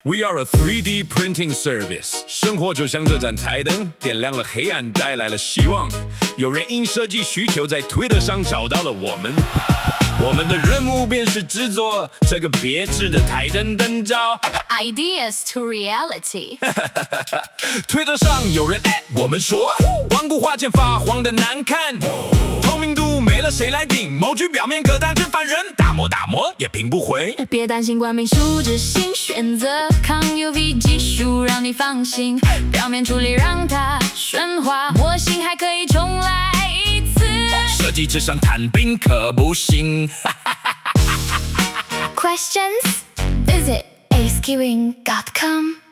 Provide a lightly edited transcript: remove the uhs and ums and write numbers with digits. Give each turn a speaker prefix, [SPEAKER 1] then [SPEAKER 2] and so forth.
[SPEAKER 1] We are a 3D printing service。生活就像这盏台灯，点亮了黑暗，带来了希望。有人因设计需求在 Twitter 上找到了我们，我们的任务便是制作这个别致的台灯灯罩。
[SPEAKER 2] Ideas to reality
[SPEAKER 1] Twitter 上有人我们说，顽固画件发黄的难看，透明度没了谁来顶？某句表面可当真烦人，打磨也拼不回。
[SPEAKER 2] 别担心官兵数字新选择抗 UV 技术让你放心，表面处理让它顺滑，模型还可以重来一次。
[SPEAKER 1] 设计纸上谈兵可不行。
[SPEAKER 2] Questions? Visit acekeyring.com